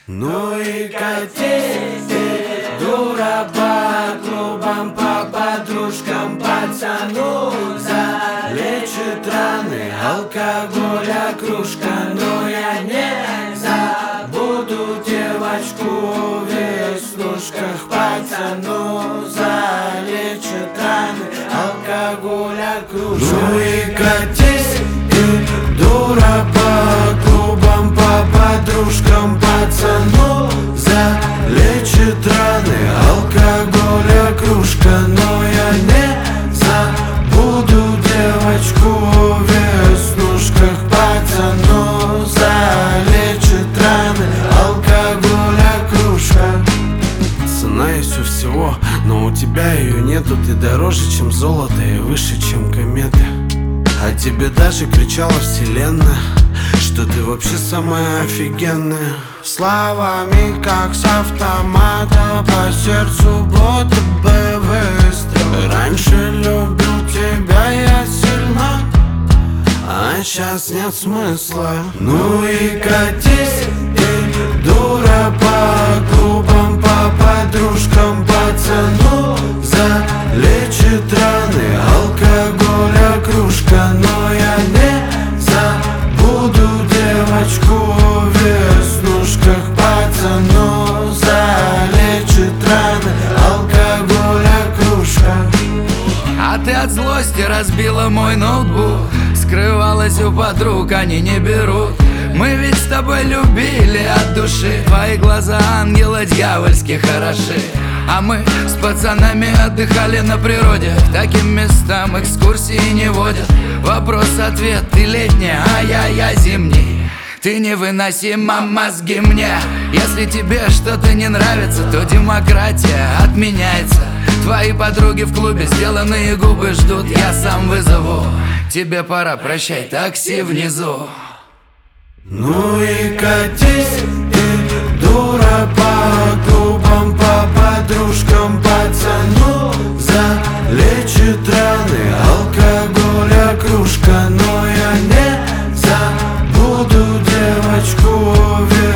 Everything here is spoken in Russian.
Ну и катись ты, дура, по клубам, по подружкам, пацану залечит раны алкоголя кружка. Но я не забуду девочку в веснушках, пацану залечит раны алкоголя кружка. Ну и катись ты, дура, по клубам, по подружкам, пацану залечит раны алкоголя кружка. Но я не забуду девочку в веснушках, пацану залечит раны алкоголя кружка. Цена есть у всего, но у тебя ее нету. Ты дороже, чем золото, и выше, чем кометы. А тебе даже кричала вселенная, что ты вообще самая офигенная. Словами, как с автомата, по сердцу будто бы выстрел. Раньше любил тебя я сильно, а сейчас нет смысла. Ну и катись ты, дура, по клубам, по подружкам, пацану залечит раны алкоголя кружка. Но я не забуду девочку в веснушках, пацану залечит раны алкоголя кружка. А ты от злости разбила мой ноутбук, скрывалась у подруг, они не берут. Мы ведь с тобой любили от души, твои глаза ангела дьявольски хороши. А мы с пацанами отдыхали на природе, к таким местам экскурсии не водят. Вопрос-ответ, ты летняя, а я зимний. Ты невыносима, мозги мне. Если тебе что-то не нравится, то демократия отменяется. Твои подруги в клубе, сделанные губы ждут, я сам вызову. Тебе пора, прощай, такси внизу. Ну и катись ты, дура, по клубам, по подружкам, пацану залечит раны алкоголя кружка. Но я не забуду девочку в